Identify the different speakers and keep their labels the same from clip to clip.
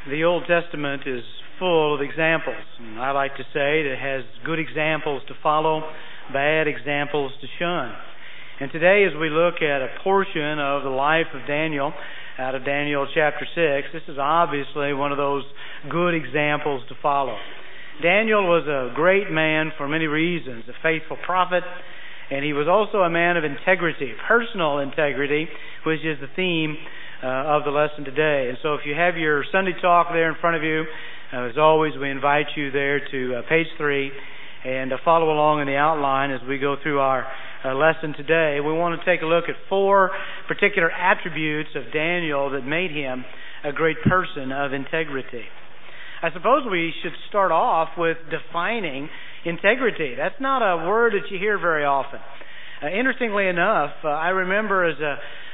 Speaker 1: The Old Testament is full of examples, and I like to say that it has good examples to follow, bad examples to shun. And today, as we look at a portion of the life of Daniel, out of Daniel chapter 6, this is obviously one of those good examples to follow. Daniel was a great man for many reasons, a faithful prophet, and he was also a man of integrity, personal integrity, which is the theme of the lesson today. And so if you have your Sunday talk there in front of you, as always, we invite you there to page 3 and follow along in the outline as we go through our lesson today. We want to take a look at 4 particular attributes of Daniel that made him a great person of integrity. I suppose we should start off with defining integrity. That's not a word that you hear very often. Interestingly enough, I remember as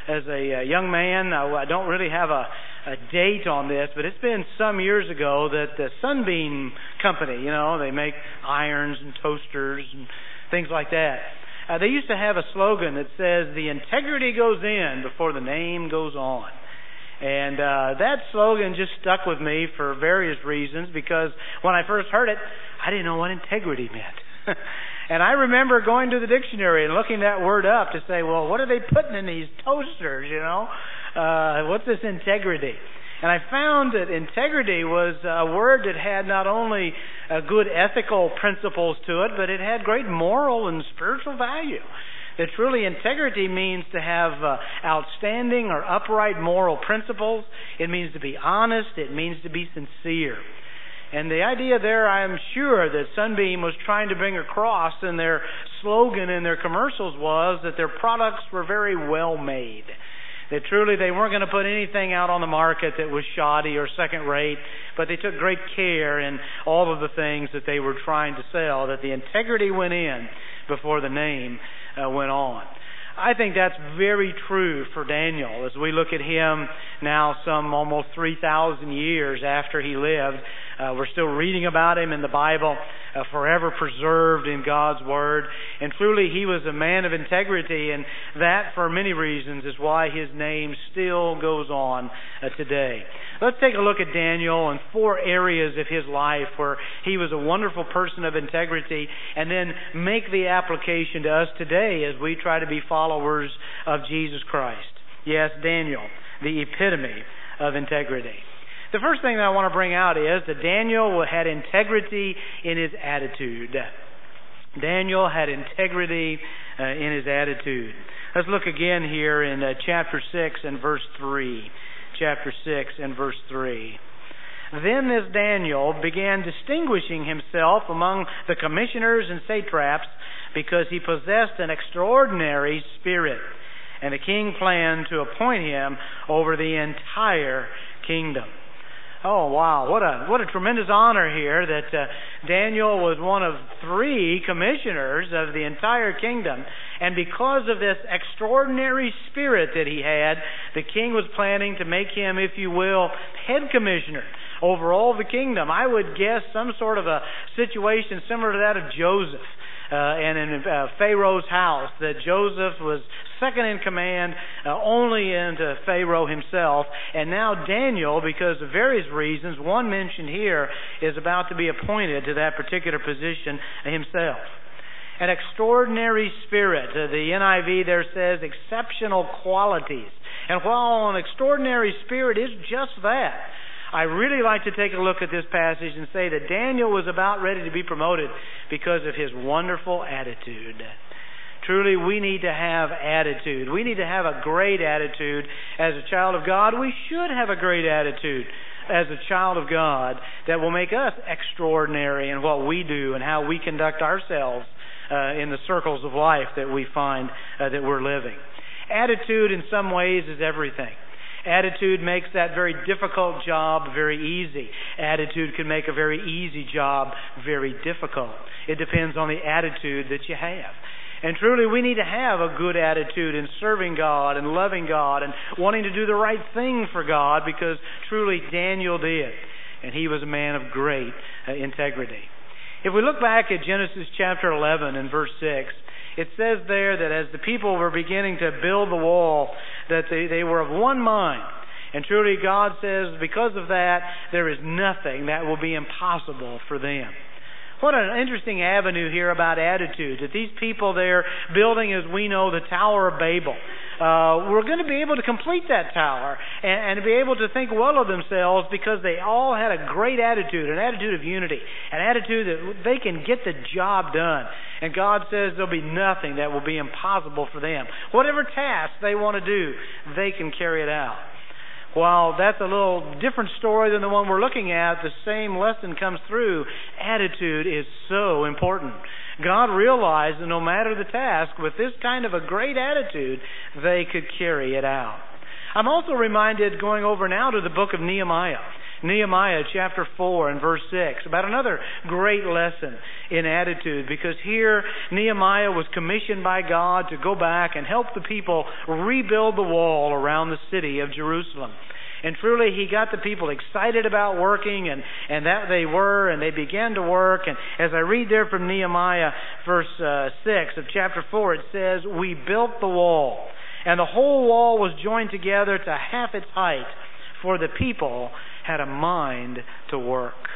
Speaker 1: a young man, I don't really have a date on this, but it's been some years ago that the Sunbeam Company, they make irons and toasters and things like that. They used to have a slogan that says, "The integrity goes in before the name goes on." And that slogan just stuck with me for various reasons, because when I first heard it, I didn't know what integrity meant. And I remember going to the dictionary and looking that word up to say, well, what are they putting in these toasters, What's this integrity? And I found that integrity was a word that had not only good ethical principles to it, but it had great moral and spiritual value. That truly integrity means to have outstanding or upright moral principles. It means to be honest. It means to be sincere. And the idea there, I am sure that Sunbeam was trying to bring across in their slogan in their commercials was that their products were very well made. That truly they weren't going to put anything out on the market that was shoddy or second rate, but they took great care in all of the things that they were trying to sell, that the integrity went in before the name went on. I think that's very true for Daniel as we look at him now some almost 3,000 years after he lived. We're still reading about him in the Bible, forever preserved in God's Word. And truly he was a man of integrity, and that for many reasons is why his name still goes on today. Let's take a look at Daniel and 4 areas of his life where he was a wonderful person of integrity, and then make the application to us today as we try to be followers of Jesus Christ. Yes, Daniel, the epitome of integrity. The first thing that I want to bring out is that Daniel had integrity in his attitude. Daniel had integrity in his attitude. Let's look again here in chapter 6 and verse 3. Chapter 6 and verse 3. Then this Daniel began distinguishing himself among the commissioners and satraps because he possessed an extraordinary spirit. And the king planned to appoint him over the entire kingdom. Oh, wow. What a tremendous honor here that Daniel was one of 3 commissioners of the entire kingdom. And because of this extraordinary spirit that he had, the king was planning to make him, if you will, head commissioner over all the kingdom. I would guess some sort of a situation similar to that of Joseph. And in Pharaoh's house, that Joseph was second in command only into Pharaoh himself. And now Daniel, because of various reasons, one mentioned here, is about to be appointed to that particular position himself. An extraordinary spirit. The NIV there says exceptional qualities. And while an extraordinary spirit is just that, I really like to take a look at this passage and say that Daniel was about ready to be promoted because of his wonderful attitude. Truly, we need to have attitude. We need to have a great attitude as a child of God. We should have a great attitude as a child of God that will make us extraordinary in what we do and how we conduct ourselves in the circles of life that we find that we're living. Attitude in some ways is everything. Attitude makes that very difficult job very easy. Attitude can make a very easy job very difficult. It depends on the attitude that you have. And truly, we need to have a good attitude in serving God and loving God and wanting to do the right thing for God, because truly Daniel did. And he was a man of great integrity. If we look back at Genesis chapter 11 and verse 6, it says there that as the people were beginning to build the wall, that they were of one mind. And truly God says because of that, there is nothing that will be impossible for them. What an interesting avenue here about attitude, that these people there building, as we know, the Tower of Babel, were going to be able to complete that tower and be able to think well of themselves because they all had a great attitude, an attitude of unity, an attitude that they can get the job done. And God says there'll be nothing that will be impossible for them. Whatever task they want to do, they can carry it out. While that's a little different story than the one we're looking at, the same lesson comes through. Attitude is so important. God realized that no matter the task, with this kind of a great attitude, they could carry it out. I'm also reminded, going over now to the book of Nehemiah. Nehemiah chapter 4 and verse 6, about another great lesson in attitude, because here Nehemiah was commissioned by God to go back and help the people rebuild the wall around the city of Jerusalem. And truly he got the people excited about working, and that they were, and they began to work. And as I read there from Nehemiah verse 6 of chapter 4, it says, "We built the wall, and the whole wall was joined together to half its height, for the people had a mind to work."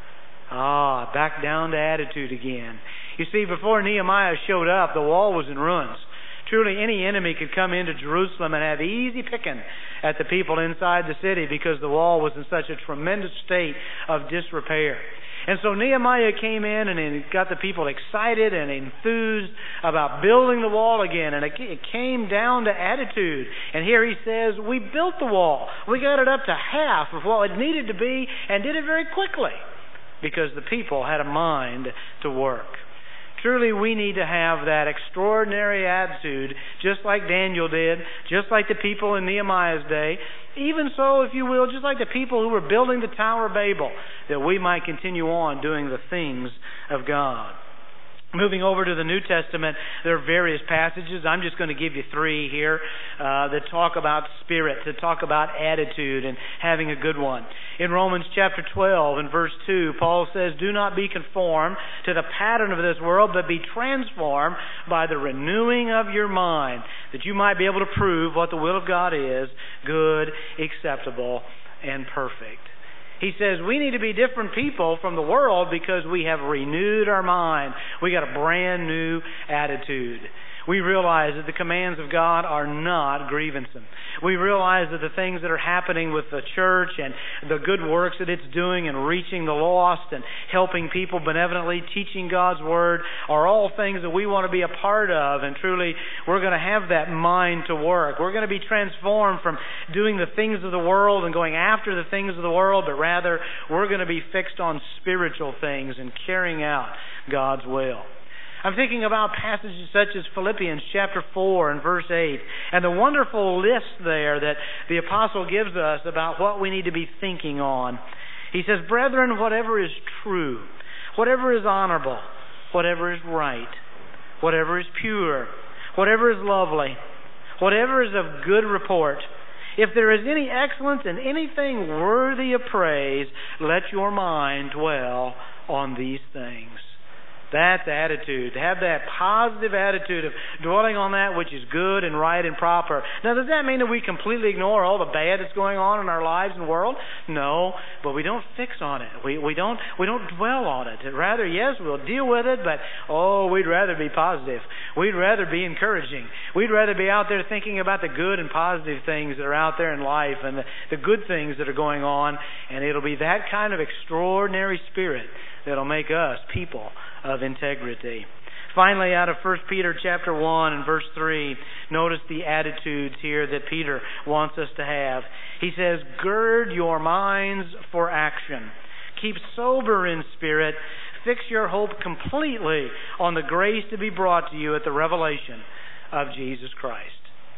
Speaker 1: Back down to attitude again. You see, before Nehemiah showed up, the wall was in ruins. Truly, any enemy could come into Jerusalem and have easy picking at the people inside the city because the wall was in such a tremendous state of disrepair. And so Nehemiah came in and he got the people excited and enthused about building the wall again. And it came down to attitude. And here he says, we built the wall. We got it up to half of what it needed to be and did it very quickly because the people had a mind to work. Truly, we need to have that extraordinary attitude, just like Daniel did, just like the people in Nehemiah's day. Even so, if you will, just like the people who were building the Tower of Babel, that we might continue on doing the things of God. Moving over to the New Testament, there are various passages. I'm just going to give you 3 here that talk about spirit, that talk about attitude and having a good one. In Romans chapter 12 and verse 2, Paul says, "Do not be conformed to the pattern of this world, but be transformed by the renewing of your mind, that you might be able to prove what the will of God is, good, acceptable, and perfect." He says we need to be different people from the world because we have renewed our mind. We got a brand new attitude. We realize that the commands of God are not grievous. We realize that the things that are happening with the church and the good works that it's doing and reaching the lost and helping people benevolently, teaching God's Word, are all things that we want to be a part of. And truly, we're going to have that mind to work. We're going to be transformed from doing the things of the world and going after the things of the world, but rather we're going to be fixed on spiritual things and carrying out God's will. I'm thinking about passages such as Philippians chapter 4 and verse 8, and the wonderful list there that the apostle gives us about what we need to be thinking on. He says, "Brethren, whatever is true, whatever is honorable, whatever is right, whatever is pure, whatever is lovely, whatever is of good report, if there is any excellence and anything worthy of praise, let your mind dwell on these things." That's attitude. To have that positive attitude of dwelling on that which is good and right and proper. Now, does that mean that we completely ignore all the bad that's going on in our lives and world? No, but we don't fix on it. We don't dwell on it. Rather, yes, we'll deal with it, but we'd rather be positive. We'd rather be encouraging. We'd rather be out there thinking about the good and positive things that are out there in life and the good things that are going on, and it'll be that kind of extraordinary spirit that'll make us people of integrity. Finally, out of 1 Peter chapter 1 and verse 3, notice the attitudes here that Peter wants us to have. He says, "Gird your minds for action. Keep sober in spirit. Fix your hope completely on the grace to be brought to you at the revelation of Jesus Christ."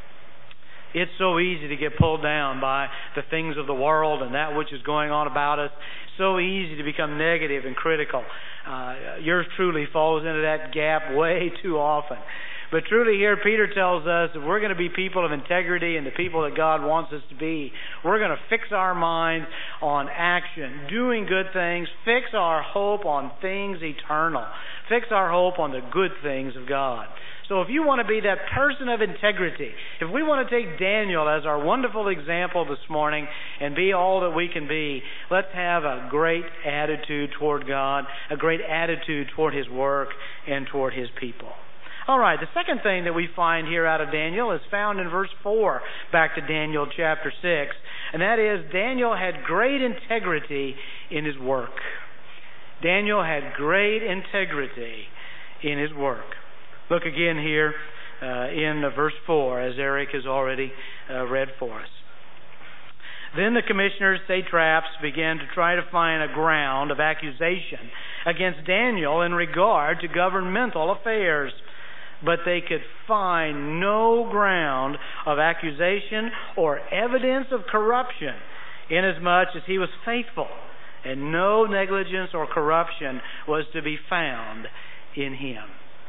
Speaker 1: It's so easy to get pulled down by the things of the world and that which is going on about us. So easy to become negative and critical. Yours truly falls into that gap way too often. But truly here Peter tells us that we're going to be people of integrity and the people that God wants us to be. We're going to fix our minds on action, doing good things, fix our hope on things eternal, fix our hope on the good things of God. So if you want to be that person of integrity, if we want to take Daniel as our wonderful example this morning and be all that we can be, let's have a great attitude toward God, a great attitude toward His work and toward His people. All right, the second thing that we find here out of Daniel is found in verse 4, back to Daniel chapter 6, and that is Daniel had great integrity in his work. Daniel had great integrity in his work. Look again here in verse 4, as Eric has already read for us. Then the commissioners, satraps, began to try to find a ground of accusation against Daniel in regard to governmental affairs. But they could find no ground of accusation or evidence of corruption, inasmuch as he was faithful, and no negligence or corruption was to be found in him.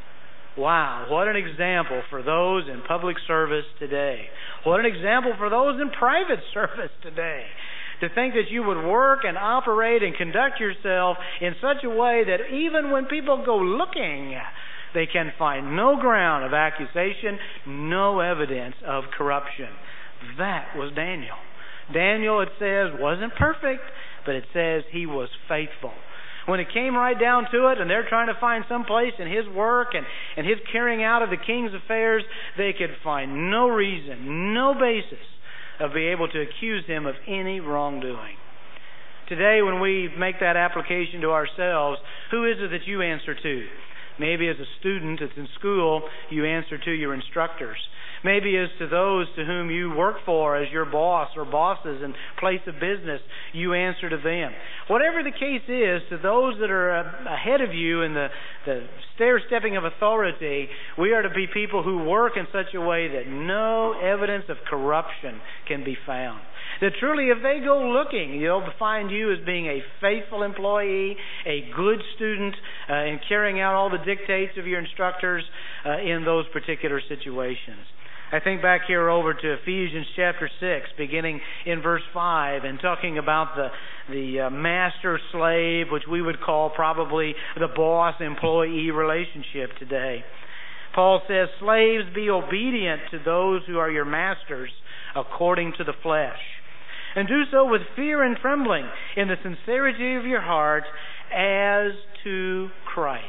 Speaker 1: Wow, what an example for those in public service today. What an example for those in private service today. To think that you would work and operate and conduct yourself in such a way that even when people go looking, they can find no ground of accusation, no evidence of corruption. That was Daniel. Daniel, it says, wasn't perfect, but it says he was faithful. When it came right down to it, and they're trying to find some place in his work and his carrying out of the king's affairs, they could find no reason, no basis of being able to accuse him of any wrongdoing. Today, when we make that application to ourselves, who is it that you answer to? Maybe as a student that's in school, you answer to your instructors. Maybe as to those to whom you work for as your boss or bosses in place of business, you answer to them. Whatever the case is, to those that are ahead of you in the stair-stepping of authority, we are to be people who work in such a way that no evidence of corruption can be found. That truly, if they go looking, they'll find you as being a faithful employee, a good student, in carrying out all the dictates of your instructors in those particular situations. I think back here over to Ephesians chapter 6, beginning in verse 5, and talking about the master-slave, which we would call probably the boss-employee relationship today. Paul says, "Slaves, be obedient to those who are your masters according to the flesh, and do so with fear and trembling in the sincerity of your heart as to Christ."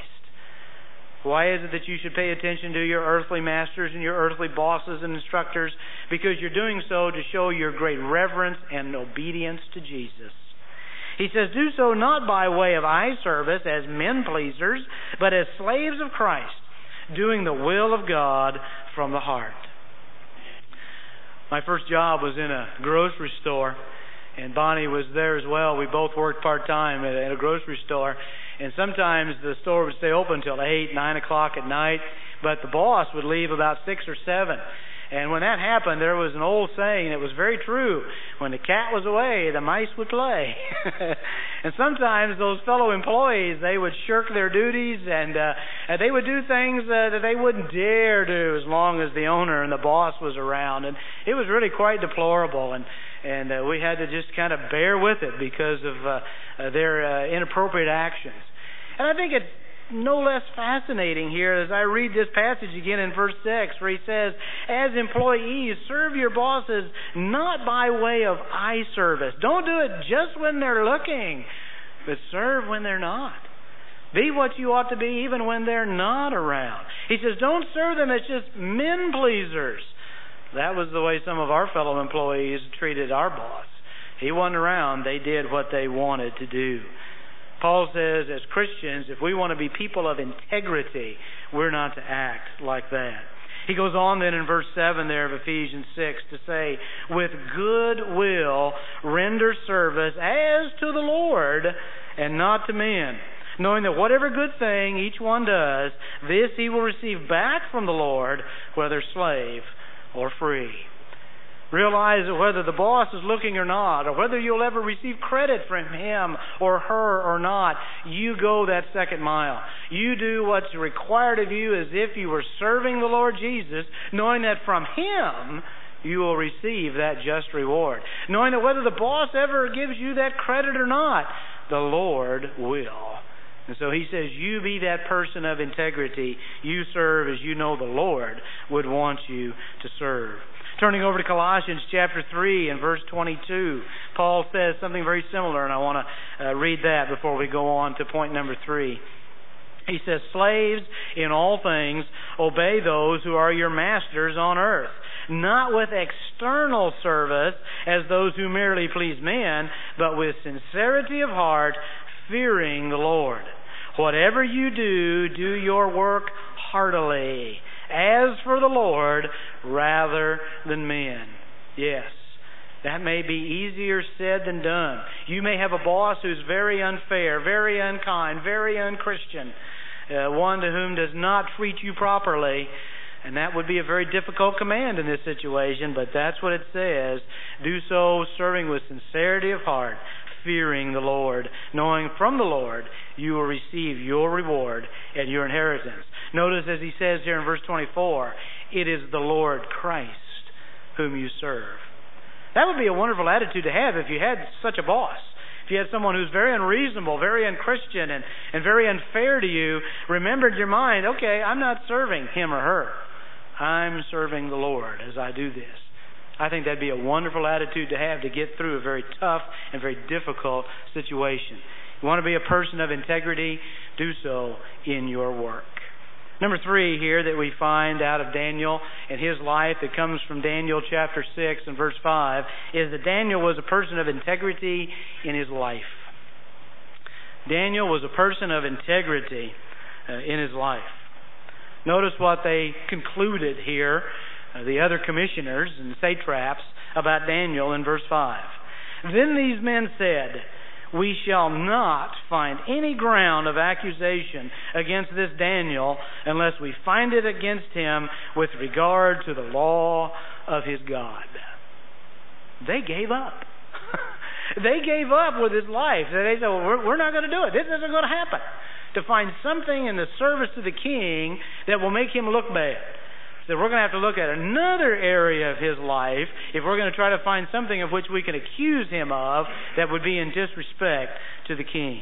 Speaker 1: Why is it that you should pay attention to your earthly masters and your earthly bosses and instructors? Because you're doing so to show your great reverence and obedience to Jesus. He says, "Do so not by way of eye service as men pleasers, but as slaves of Christ, doing the will of God from the heart." My first job was in a grocery store, and Bonnie was there as well. We both worked part-time at a grocery store. And sometimes the store would stay open until 8, 9 o'clock at night, but the boss would leave about 6 or 7. And when that happened, there was an old saying that was very true. When the cat was away, the mice would play. And sometimes those fellow employees, they would shirk their duties, and they would do things that they wouldn't dare do as long as the owner and the boss was around. And it was really quite deplorable. And we had to just kind of bear with it because of their inappropriate actions. And I think it's no less fascinating here as I read this passage again in verse 6, where he says, "As employees, serve your bosses not by way of eye service." Don't do it just when they're looking, but serve when they're not. Be what you ought to be even when they're not around. He says, don't serve them as just men pleasers. That was the way some of our fellow employees treated our boss. He wasn't around. They did what they wanted to do. Paul says, as Christians, if we want to be people of integrity, we're not to act like that. He goes on then in verse 7 there of Ephesians 6 to say, "With good will render service as to the Lord and not to men, knowing that whatever good thing each one does, this he will receive back from the Lord, whether slave or free." Realize that whether the boss is looking or not, or whether you'll ever receive credit from him or her or not, you go that second mile. You do what's required of you as if you were serving the Lord Jesus, knowing that from him you will receive that just reward. Knowing that whether the boss ever gives you that credit or not, the Lord will. And so he says, you be that person of integrity. You serve as you know the Lord would want you to serve. Turning over to Colossians chapter 3 and verse 22, Paul says something very similar, and I want to read that before we go on to point number 3. He says, slaves, in all things, obey those who are your masters on earth, not with external service as those who merely please men, but with sincerity of heart, fearing the Lord. Whatever you do, do your work heartily, as for the Lord, rather than men. Yes, that may be easier said than done. You may have a boss who's very unfair, very unkind, very unchristian, one to whom does not treat you properly. And that would be a very difficult command in this situation, but that's what it says. Do so serving with sincerity of heart, fearing the Lord, knowing from the Lord you will receive your reward and your inheritance. Notice as he says here in verse 24, it is the Lord Christ whom you serve. That would be a wonderful attitude to have if you had such a boss. If you had someone who's very unreasonable, very unchristian, and very unfair to you, remember in your mind, okay, I'm not serving him or her. I'm serving the Lord as I do this. I think that'd be a wonderful attitude to have to get through a very tough and very difficult situation. You want to be a person of integrity? Do so in your work. Number 3 here that we find out of Daniel and his life that comes from Daniel chapter 6 and verse 5 is that Daniel was a person of integrity in his life. Daniel was a person of integrity in his life. Notice what they concluded here, the other commissioners and satraps, about Daniel in verse 5. Then these men said, we shall not find any ground of accusation against this Daniel unless we find it against him with regard to the law of his God. They gave up. They gave up with his life. They said, well, we're not going to do it. This isn't going to happen. To find something in the service of the king that will make him look bad. So we're going to have to look at another area of his life if we're going to try to find something of which we can accuse him of that would be in disrespect to the king.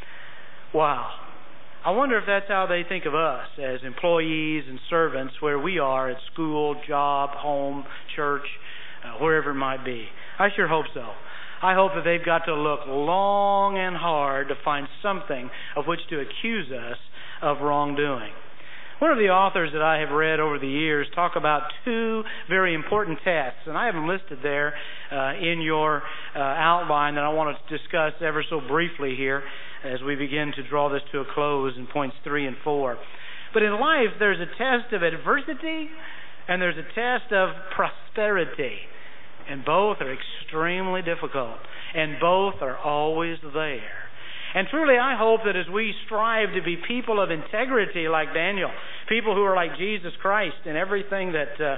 Speaker 1: Wow. I wonder if that's how they think of us as employees and servants where we are at school, job, home, church, wherever it might be. I sure hope so. I hope that they've got to look long and hard to find something of which to accuse us of wrongdoing. One of the authors that I have read over the years talk about 2 very important tests, and I have them listed there in your outline that I want to discuss ever so briefly here as we begin to draw this to a close in points 3 and 4. But in life, there's a test of adversity and there's a test of prosperity. And both are extremely difficult. And both are always there. And truly, I hope that as we strive to be people of integrity like Daniel, people who are like Jesus Christ in everything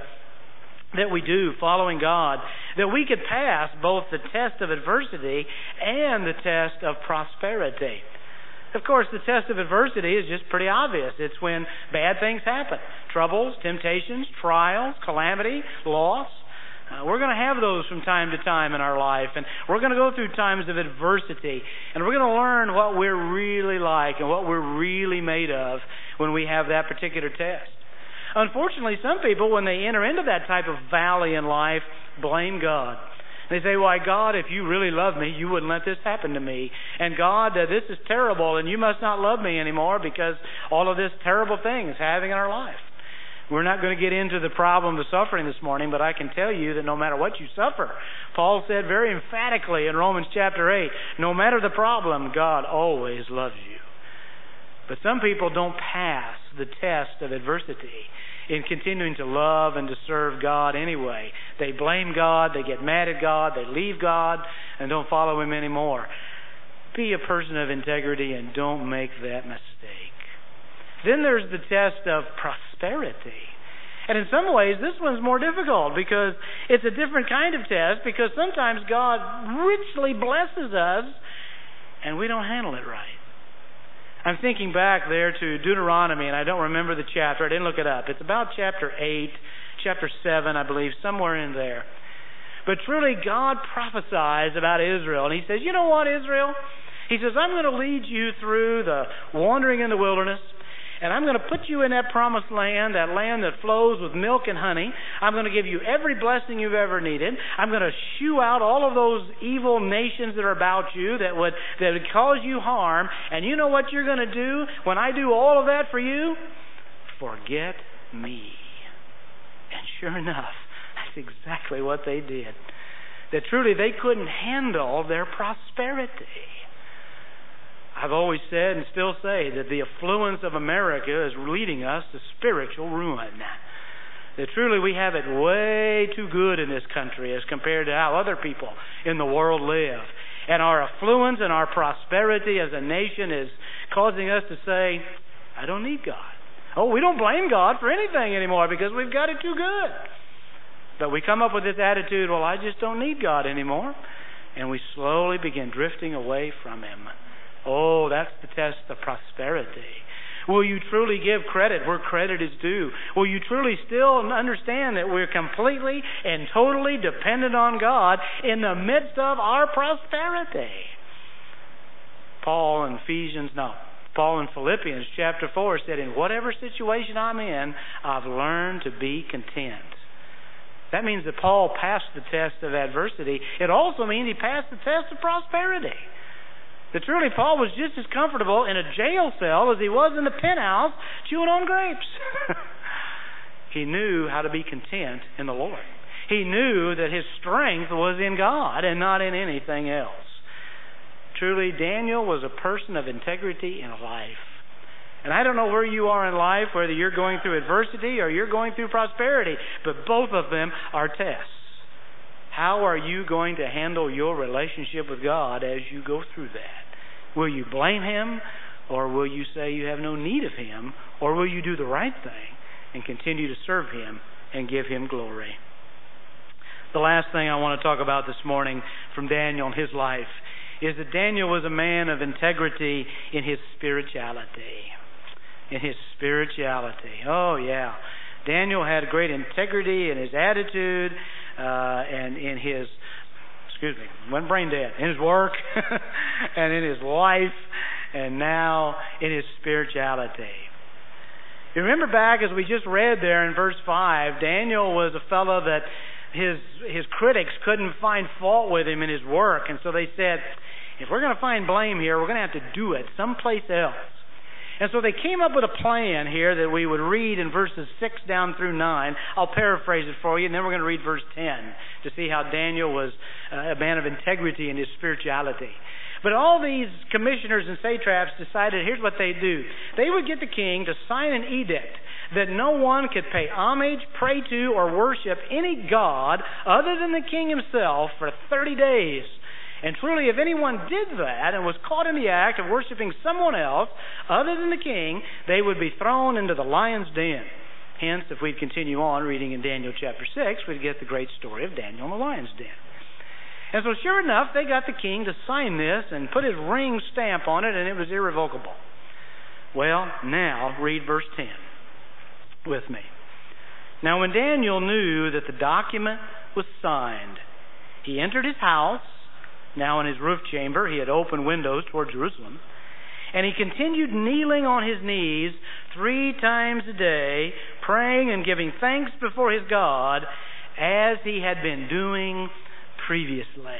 Speaker 1: that we do, following God, that we could pass both the test of adversity and the test of prosperity. Of course, the test of adversity is just pretty obvious. It's when bad things happen. Troubles, temptations, trials, calamity, loss. We're going to have those from time to time in our life, and we're going to go through times of adversity, and we're going to learn what we're really like and what we're really made of when we have that particular test. Unfortunately, some people, when they enter into that type of valley in life, blame God. They say, why, God, if you really love me, you wouldn't let this happen to me. And God, this is terrible, and you must not love me anymore because all of this terrible thing is happening in our life. We're not going to get into the problem of suffering this morning, but I can tell you that no matter what you suffer, Paul said very emphatically in Romans chapter 8, no matter the problem, God always loves you. But some people don't pass the test of adversity in continuing to love and to serve God anyway. They blame God, they get mad at God, they leave God, and don't follow Him anymore. Be a person of integrity and don't make that mistake. Then there's the test of prosperity. And in some ways, this one's more difficult because it's a different kind of test because sometimes God richly blesses us and we don't handle it right. I'm thinking back there to Deuteronomy, and I don't remember the chapter. I didn't look it up. It's about chapter 8, chapter 7, I believe, somewhere in there. But truly, God prophesies about Israel. And He says, you know what, Israel? He says, I'm going to lead you through the wandering in the wilderness, and I'm going to put you in that promised land, that land that flows with milk and honey. I'm going to give you every blessing you've ever needed. I'm going to shoo out all of those evil nations that are about you that would cause you harm. And you know what you're going to do when I do all of that for you? Forget me. And sure enough, that's exactly what they did. That truly they couldn't handle their prosperity. I've always said and still say that the affluence of America is leading us to spiritual ruin. That truly we have it way too good in this country as compared to how other people in the world live. And our affluence and our prosperity as a nation is causing us to say, I don't need God. Oh, we don't blame God for anything anymore because we've got it too good. But we come up with this attitude, well, I just don't need God anymore. And we slowly begin drifting away from Him. Oh, that's the test of prosperity. Will you truly give credit where credit is due? Will you truly still understand that we're completely and totally dependent on God in the midst of our prosperity? Paul in Philippians chapter 4 said, in whatever situation I'm in, I've learned to be content. That means that Paul passed the test of adversity. It also means he passed the test of prosperity. That truly Paul was just as comfortable in a jail cell as he was in the penthouse chewing on grapes. He knew how to be content in the Lord. He knew that his strength was in God and not in anything else. Truly, Daniel was a person of integrity in life. And I don't know where you are in life, whether you're going through adversity or you're going through prosperity, but both of them are tests. How are you going to handle your relationship with God as you go through that? Will you blame Him, or will you say you have no need of Him, or will you do the right thing and continue to serve Him and give Him glory? The last thing I want to talk about this morning from Daniel and his life is that Daniel was a man of integrity in his spirituality. In his spirituality. Oh, yeah. Daniel had great integrity in his attitude and in his, went brain dead, in his work and in his life and now in his spirituality. You remember back as we just read there in verse 5, Daniel was a fellow that his critics couldn't find fault with him in his work. And so they said, if we're going to find blame here, we're going to have to do it someplace else. And so they came up with a plan here that we would read in verses 6 down through 9. I'll paraphrase it for you, and then we're going to read verse 10 to see how Daniel was a man of integrity in his spirituality. But all these commissioners and satraps decided here's what they'd do. They would get the king to sign an edict that no one could pay homage, pray to, or worship any god other than the king himself for 30 days. And truly, if anyone did that and was caught in the act of worshiping someone else other than the king, they would be thrown into the lion's den. Hence, if we'd continue on reading in Daniel chapter 6, we'd get the great story of Daniel in the lion's den. And so sure enough, they got the king to sign this and put his ring stamp on it, and it was irrevocable. Well, now read verse 10 with me. Now when Daniel knew that the document was signed, he entered his house. Now in his roof chamber he had open windows toward Jerusalem. And he continued kneeling on his knees 3 times a day, praying and giving thanks before his God, as he had been doing previously.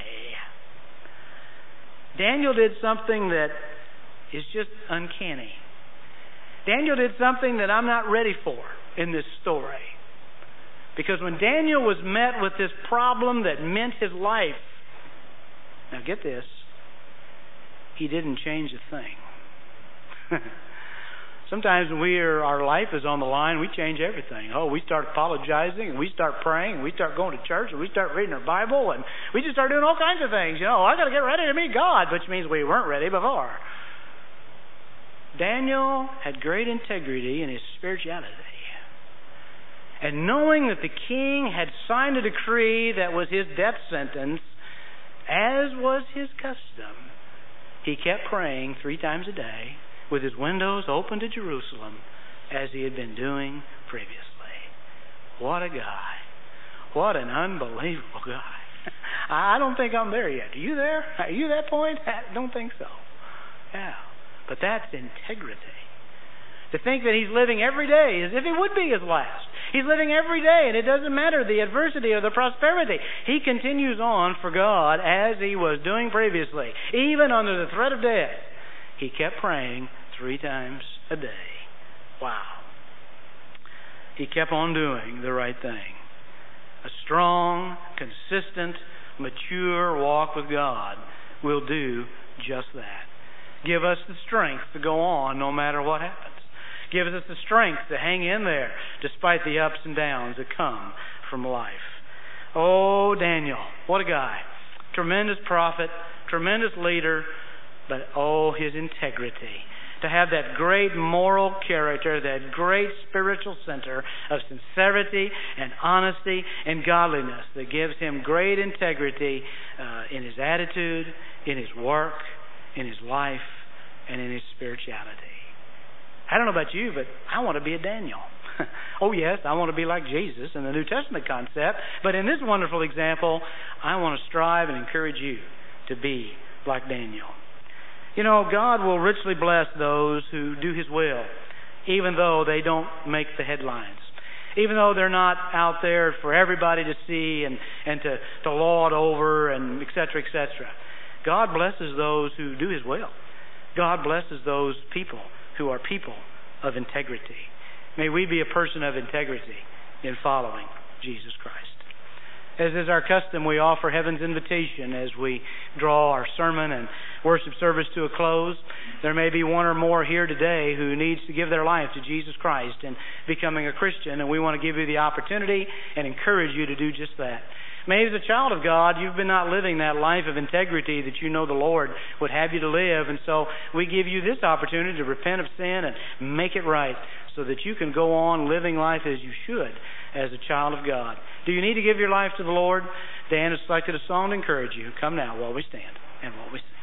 Speaker 1: Daniel did something that is just uncanny. Daniel did something that I'm not ready for in this story. Because when Daniel was met with this problem that meant his life, now get this, he didn't change a thing. Sometimes when our life is on the line, we change everything. Oh, we start apologizing, and we start praying, and we start going to church, and we start reading our Bible, and we just start doing all kinds of things. I got to get ready to meet God, which means we weren't ready before. Daniel had great integrity in his spirituality. And knowing that the king had signed a decree that was his death sentence, as was his custom, he kept praying 3 times a day with his windows open to Jerusalem as he had been doing previously. What a guy. What an unbelievable guy. I don't think I'm there yet. Are you there? Are you at that point? I don't think so. Yeah, but that's integrity. To think that he's living every day as if it would be his last. He's living every day, and it doesn't matter the adversity or the prosperity. He continues on for God as he was doing previously. Even under the threat of death, he kept praying 3 times a day. Wow. He kept on doing the right thing. A strong, consistent, mature walk with God will do just that. Give us the strength to go on no matter what happens. Give us the strength to hang in there despite the ups and downs that come from life. Oh, Daniel, what a guy. Tremendous prophet, tremendous leader, but oh, his integrity. To have that great moral character, that great spiritual center of sincerity and honesty and godliness that gives him great integrity in his attitude, in his work, in his life, and in his spirituality. I don't know about you, but I want to be a Daniel. Oh yes, I want to be like Jesus in the New Testament concept, but in this wonderful example, I want to strive and encourage you to be like Daniel. You know, God will richly bless those who do His will, even though they don't make the headlines. Even though they're not out there for everybody to see and to laud over and et cetera, et cetera. God blesses those who do His will. God blesses those people who are people of integrity. May we be a person of integrity in following Jesus Christ. As is our custom, we offer heaven's invitation as we draw our sermon and worship service to a close. There may be one or more here today who needs to give their life to Jesus Christ and becoming a Christian, and we want to give you the opportunity and encourage you to do just that. Maybe as a child of God, you've been not living that life of integrity that you know the Lord would have you to live, and so we give you this opportunity to repent of sin and make it right so that you can go on living life as you should as a child of God. Do you need to give your life to the Lord? Dan has selected a song to encourage you. Come now while we stand and while we sing.